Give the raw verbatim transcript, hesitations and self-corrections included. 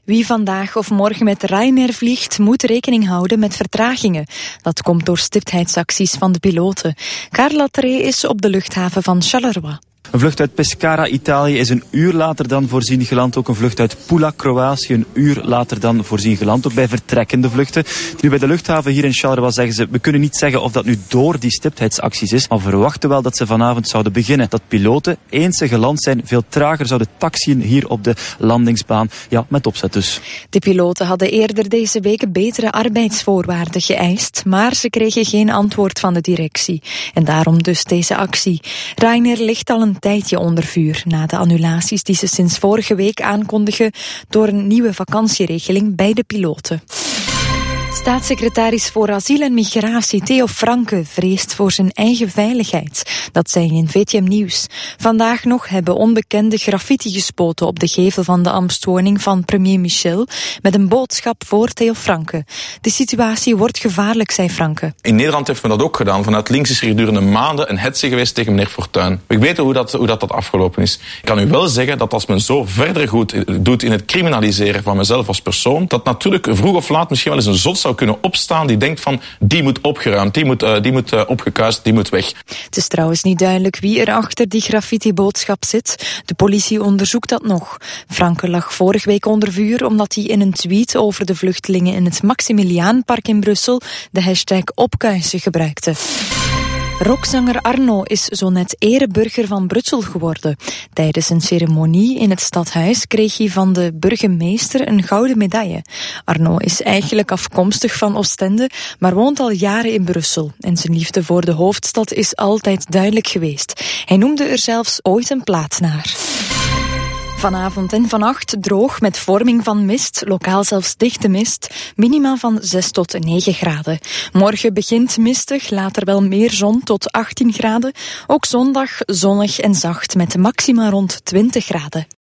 Wie vandaag of morgen met Ryanair vliegt, moet rekening houden met vertragingen. Dat komt door stiptheidsacties van de piloten. Carla Tree is op de luchthaven van Charleroi. Een vlucht uit Pescara, Italië, is een uur later dan voorzien geland. Ook een vlucht uit Pula, Kroatië, een uur later dan voorzien geland. Ook bij vertrekkende vluchten. Nu, bij de luchthaven hier in Charleroi zeggen ze, we kunnen niet zeggen of dat nu door die stiptheidsacties is, maar we verwachten wel dat ze vanavond zouden beginnen. Dat piloten, eens ze geland zijn, veel trager zouden taxiën hier op de landingsbaan. Ja, met opzet dus. De piloten hadden eerder deze week betere arbeidsvoorwaarden geëist, maar ze kregen geen antwoord van de directie. En daarom dus deze actie. Ryanair ligt al een tijdje onder vuur na de annulaties die ze sinds vorige week aankondigen door een nieuwe vakantieregeling bij de piloten. Staatssecretaris voor Asiel en Migratie Theo Franke vreest voor zijn eigen veiligheid. Dat zei hij in V T M Nieuws. Vandaag nog hebben onbekende graffiti gespoten op de gevel van de ambtswoning van premier Michel met een boodschap voor Theo Franke. De situatie wordt gevaarlijk, zei Franke. In Nederland heeft men dat ook gedaan. Vanuit links is er gedurende maanden een hetze geweest tegen meneer Fortuyn. Ik weet hoe dat, hoe dat, dat afgelopen is. Ik kan u wel zeggen dat als men zo verder goed doet in het criminaliseren van mezelf als persoon, dat natuurlijk vroeg of laat misschien wel eens een zot zou kunnen opstaan die denkt van, die moet opgeruimd, die moet, uh, die moet uh, opgekuist, die moet weg. Het is trouwens niet duidelijk wie er achter die graffiti-boodschap zit. De politie onderzoekt dat nog. Franke lag vorige week onder vuur omdat hij in een tweet over de vluchtelingen in het Maximiliaanpark in Brussel de hashtag opkuisen gebruikte. Rockzanger Arno is zo net ereburger van Brussel geworden. Tijdens een ceremonie in het stadhuis kreeg hij van de burgemeester een gouden medaille. Arno is eigenlijk afkomstig van Oostende, maar woont al jaren in Brussel. En zijn liefde voor de hoofdstad is altijd duidelijk geweest. Hij noemde er zelfs ooit een plaat naar. Vanavond en vannacht droog met vorming van mist, lokaal zelfs dichte mist, minima van zes tot negen graden. Morgen begint mistig, later wel meer zon tot achttien graden. Ook zondag zonnig en zacht met maxima rond twintig graden.